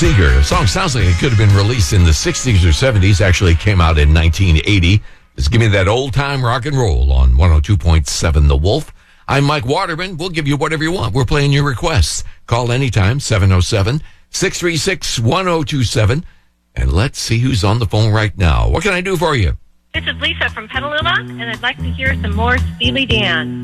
Seeger. The song sounds like it could have been released in the 60s or 70s. Actually, it came out in 1980. Just give me that old-time rock and roll on 102.7 The Wolf. I'm Mike Waterman. We'll give you whatever you want. We're playing your requests. Call anytime, 707-636-1027. And let's see who's on the phone right now. What can I do for you? This is Lisa from Petaluma, and I'd like to hear some more Steely Dan.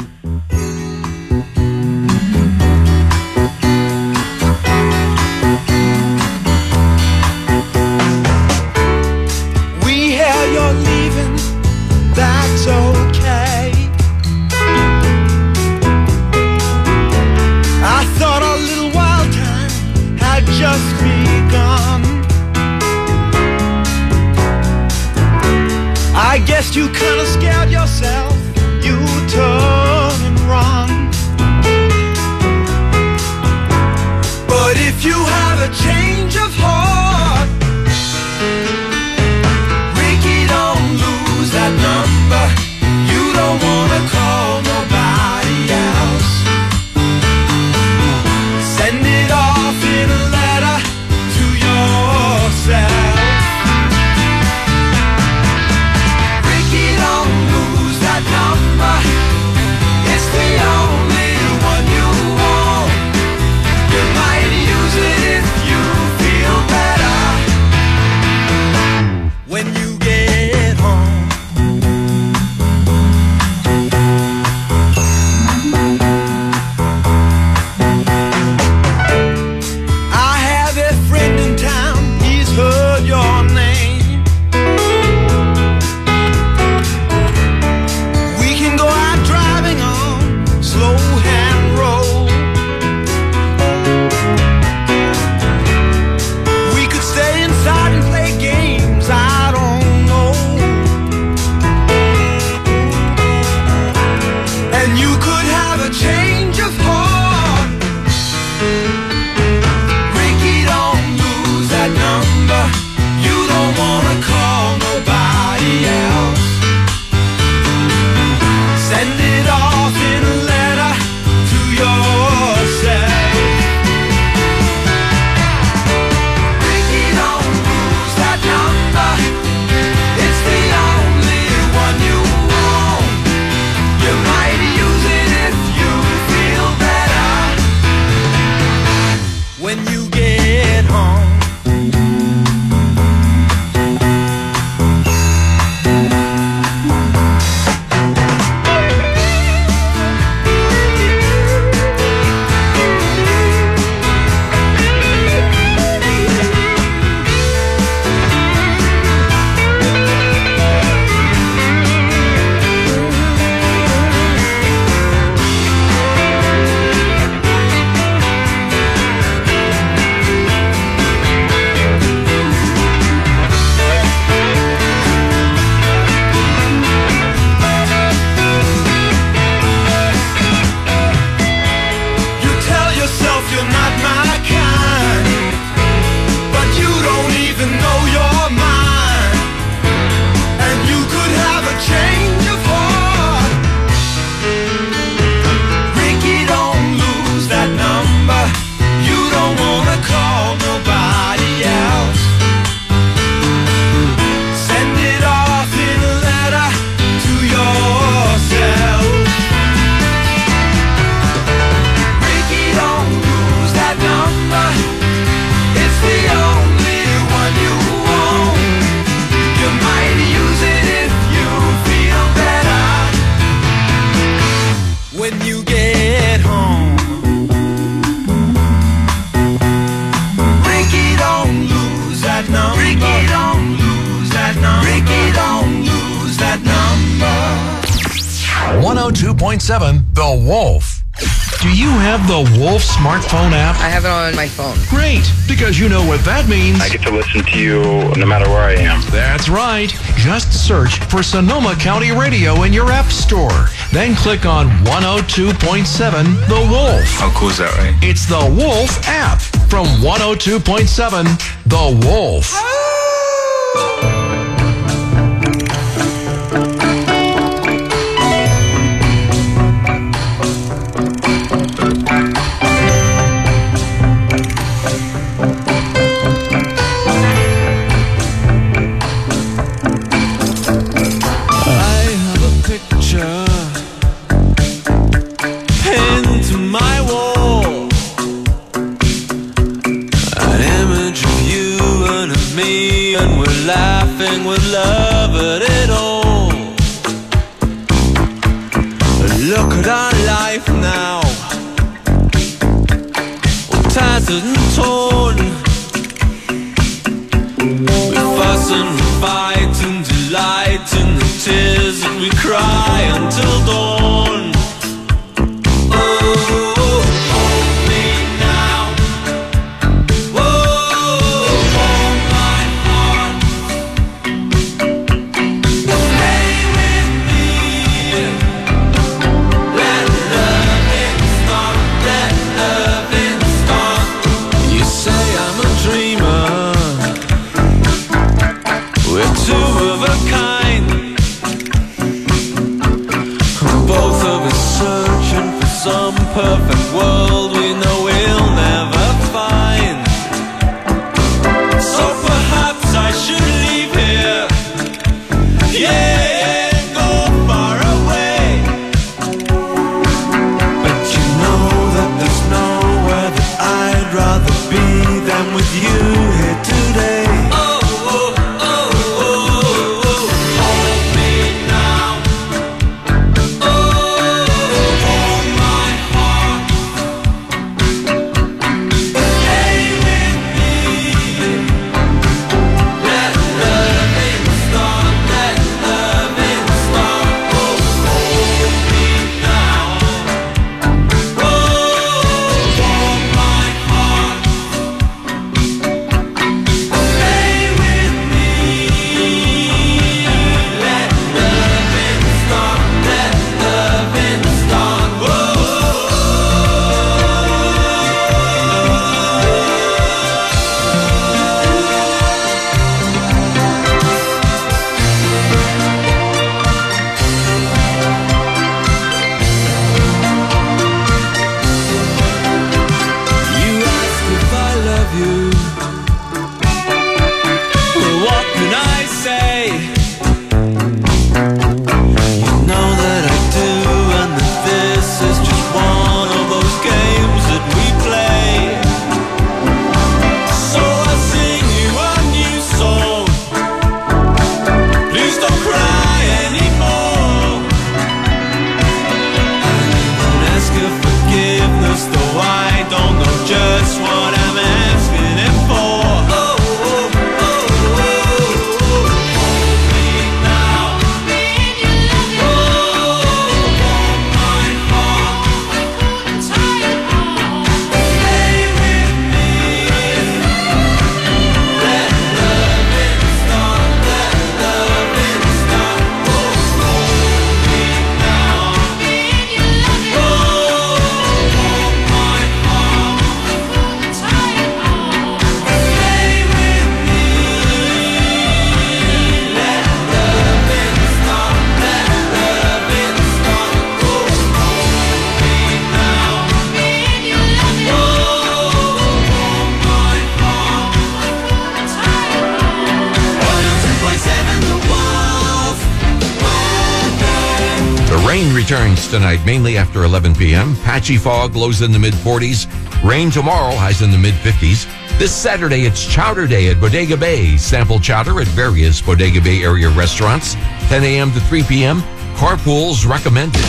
We hear you're leaving, that's okay. I thought our little wild time had just begun. I guess you kinda scared yourself, you turn and run. But if you have a change of heart, Ricky, don't lose that number. You don't wanna call nobody else. Send it off in a letter to yourself. It's the only one you want. You might use it if you feel better. When you get home, I have a friend in town, he's heard your name. Slow hand roll. We could stay inside and play games, I don't know. And you could have a change of heart. Ricky, don't lose that number. You don't wanna call nobody else. Send it off in a letter to yourself. Ricky, don't lose that number. It's the only one you want. You might use it if you feel better. When you get home, The Wolf. Do you have the Wolf smartphone app? I have it on my phone. Great, because you know what that means. I get to listen to you no matter where I am. That's right. Just search for Sonoma County Radio in your app store. Then click on 102.7 The Wolf. How cool is that, right? It's the Wolf app from 102.7 The Wolf. nothing would love at all. Look at our life now, all tattered and torn. We fuss and we fight and delight in the tears that we cry until dawn. Perfect world we know we'll never find. So perhaps I should leave here, yeah, and go far away. But you know that there's nowhere that I'd rather be than with you here today. Returns tonight, mainly after 11 p.m. Patchy fog, lows in the mid-40s. Rain tomorrow, highs in the mid-50s. This Saturday, it's Chowder Day at Bodega Bay. Sample chowder at various Bodega Bay area restaurants. 10 a.m. to 3 p.m. Carpools recommended.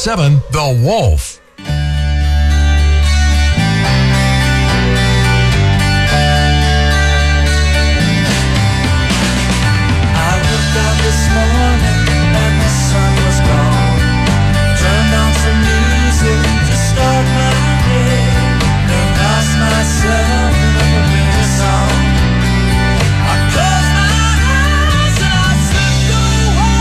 102.7 The Wolf. I woke up this morning and the sun was gone. Turned on some music to start my day. Then lost myself in a familiar song. I closed my eyes and I slipped away.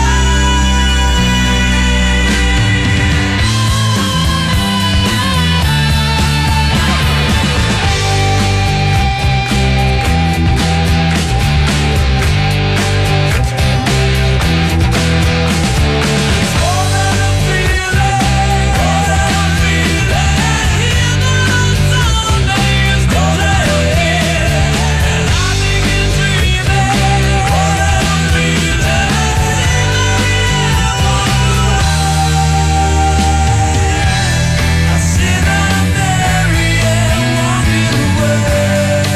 It's more than a feeling, more than a feeling. In the Sunday is more than a feeling, and I begin dreaming. More than a feeling, I see that Mary Ann walking away.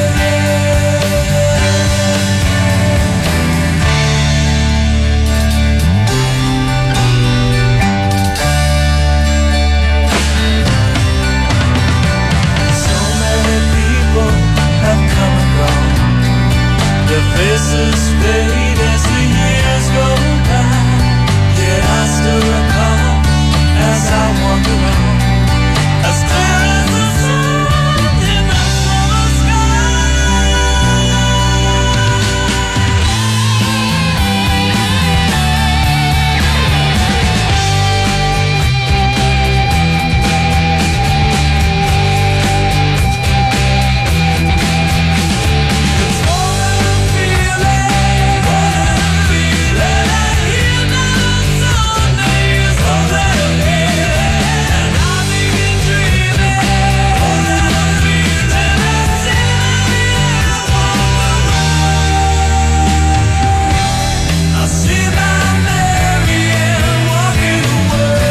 So many people have come and gone. Their faces fade as the years go by. Yet I still recall as I wander on, as clear as the sun in the summer sky. It's more than a feeling, more than a feeling. In the Sunday is more than a feeling, and I begin dreaming. More than a feeling, as I see my Mary Ann walking away.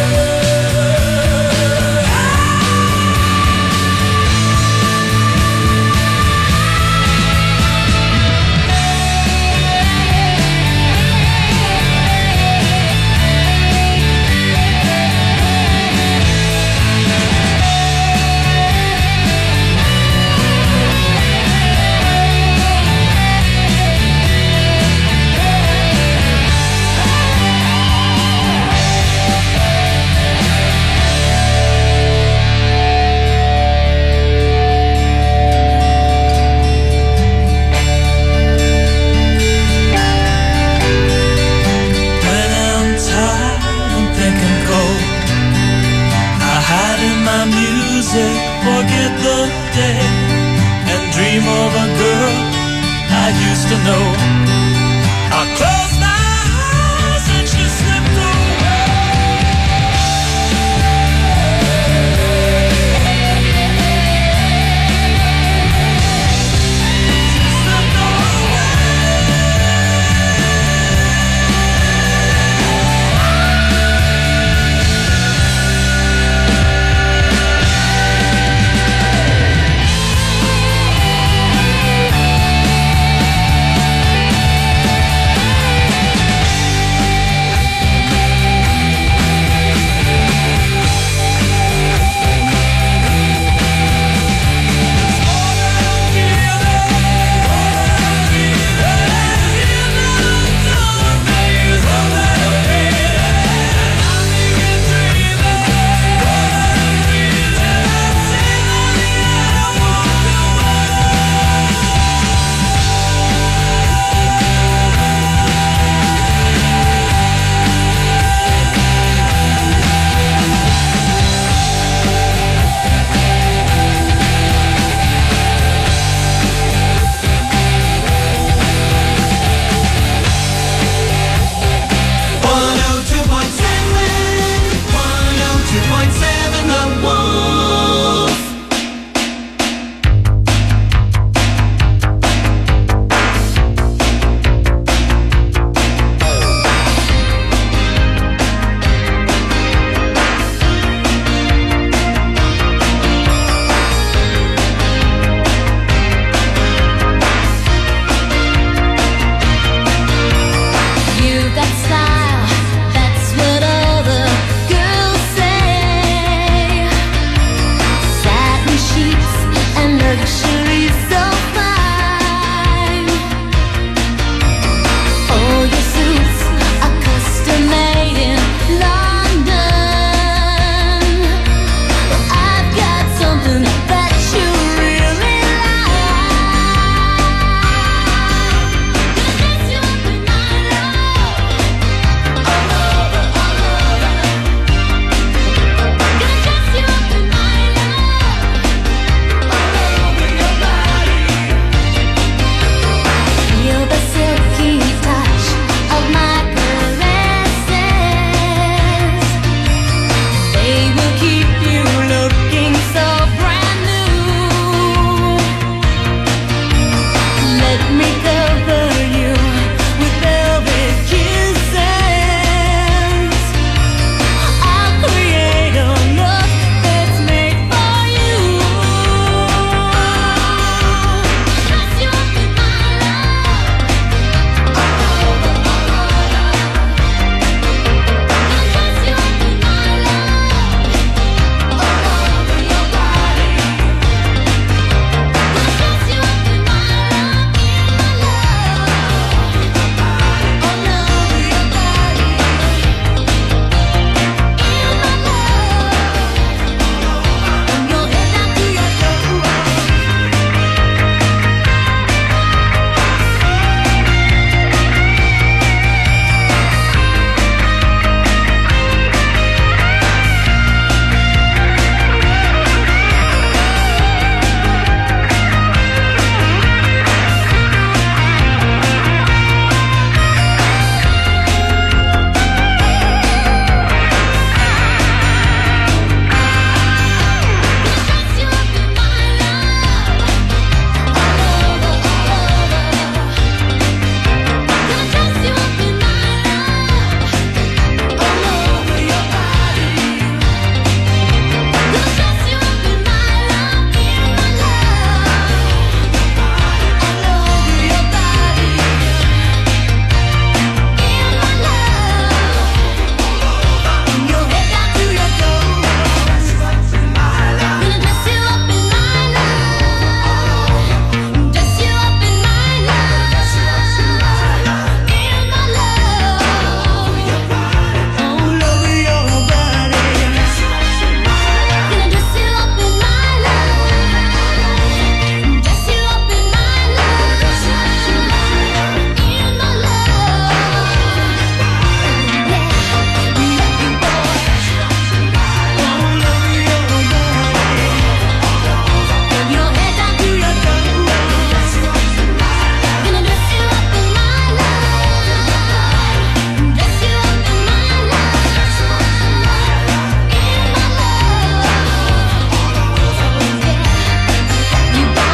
When I'm tired and thinking cold, I hide in my music, forget the day, and dream of a girl I used to know. I close my eyes and she slipped away. She slipped away. luxury so fine. All your suits are custom made in London. Well, I've got something that you really feel the silky touch of my caresses. They will keep you looking so brand new. Let me cover you with velvet kisses. I'll create a look that's made for you. Dress you up in my love. Dress you up in my love. All over your body. Dress you up in my love, in my love. All over your body. In my love. From your head down to your toe. Dress you up in my love. All over, all over. Gonna dress you up in my love. All over your body. Gonna dress you up in my love, in my love. All over your body. In my love. From your head down to your toe. Gonna dress you up in my love. Dress you up in my love. In my love. All over your body. Gonna dress you up in my love. Dress you up in my love. In my love. Yeah, lucky boy. All over your body. From your head down to your toe. Gonna dress you up in my love. Dress you up in my love. In my love. Yeah, you boy.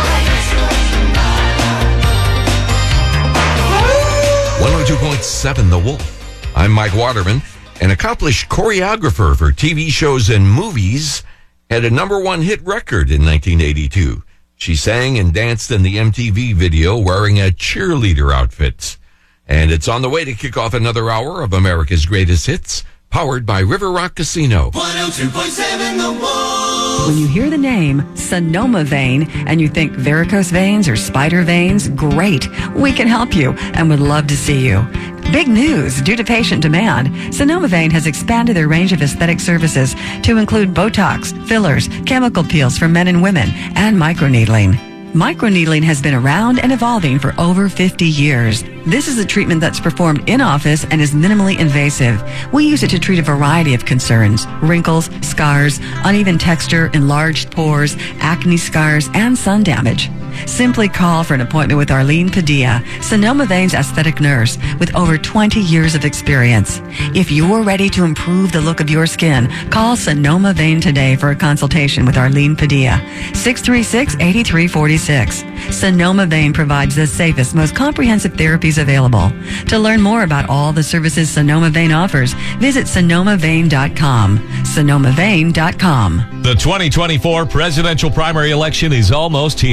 102.7 The Wolf. I'm Mike Waterman, an accomplished choreographer for TV shows and movies, had a #1 hit record in 1982. She sang and danced in the MTV video wearing a cheerleader outfit. And it's on the way to kick off another hour of America's Greatest Hits, powered by River Rock Casino. 102.7 The Wolf. When you hear the name Sonoma Vein and you think varicose veins or spider veins, great. We can help you and would love to see you. Big news! Due to patient demand, Sonoma Vein has expanded their range of aesthetic services to include Botox, fillers, chemical peels for men and women, and microneedling. Microneedling has been around and evolving for over 50 years. This is a treatment that's performed in office and is minimally invasive. We use it to treat a variety of concerns: wrinkles, scars, uneven texture, enlarged pores, acne scars, and sun damage. Simply call for an appointment with Arlene Padilla, Sonoma Vein's aesthetic nurse with over 20 years of experience. If you're ready to improve the look of your skin, call Sonoma Vein today for a consultation with Arlene Padilla, 636-8346. Sonoma Vein provides the safest, most comprehensive therapies available. To learn more about all the services Sonoma Vein offers, visit sonomavein.com. sonomavein.com. The 2024 presidential primary election is almost here.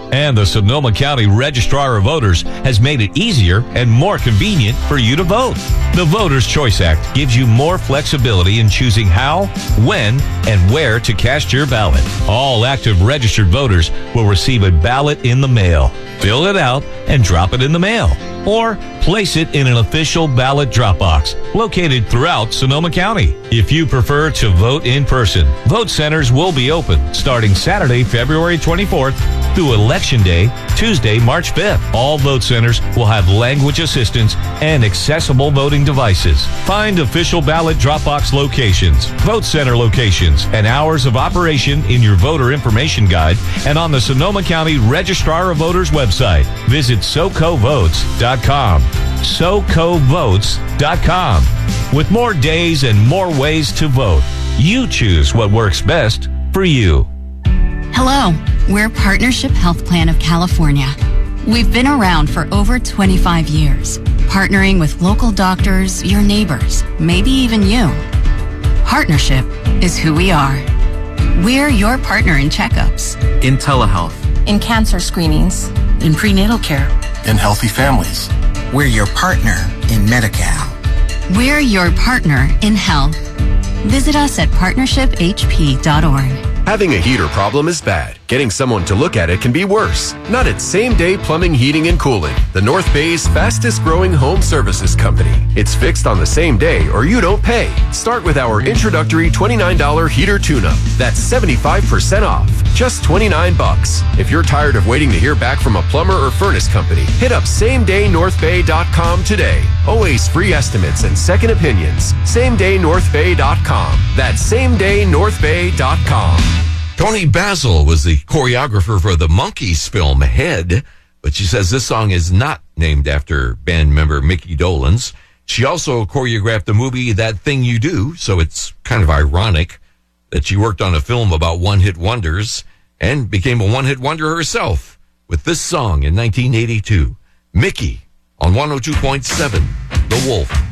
And the Sonoma County Registrar of Voters has made it easier and more convenient for you to vote. The Voters' Choice Act gives you more flexibility in choosing how, when, and where to cast your ballot. All active registered voters will receive a ballot in the mail. Fill it out and drop it in the mail. Or place it in an official ballot drop box located throughout Sonoma County. If you prefer to vote in person, vote centers will be open starting Saturday, February 24th through Election Day, Tuesday, March 5th. All vote centers will have language assistance and accessible voting devices. Find official ballot drop box locations, vote center locations, and hours of operation in your voter information guide and on the Sonoma County Registrar of Voters website. Visit SoCoVotes.com. SoCoVotes.com. With more days and more ways to vote, you choose what works best for you. Hello, we're Partnership Health Plan of California. We've been around for over 25 years, partnering with local doctors, your neighbors, maybe even you. Partnership is who we are. We're your partner in checkups, in telehealth, in cancer screenings, in prenatal care, in healthy families. We're your partner in Medi-Cal. We're your partner in health. Visit us at partnershiphp.org. Having a heater problem is bad. Getting someone to look at it can be worse. Not at Same Day Plumbing, Heating, and Cooling, the North Bay's fastest growing home services company. It's fixed on the same day or you don't pay. Start with our introductory $29 heater tune-up. That's 75% off. Just $29. If you're tired of waiting to hear back from a plumber or furnace company, hit up SameDayNorthBay.com today. Always free estimates and second opinions. SameDayNorthBay.com. That's SameDayNorthBay.com. Tony Basil was the choreographer for the Monkees film Head, but she says this song is not named after band member Mickey Dolenz. She also choreographed the movie That Thing You Do, so it's kind of ironic that she worked on a film about one-hit wonders and became a one-hit wonder herself with this song in 1982. Mickey on 102.7 The Wolf.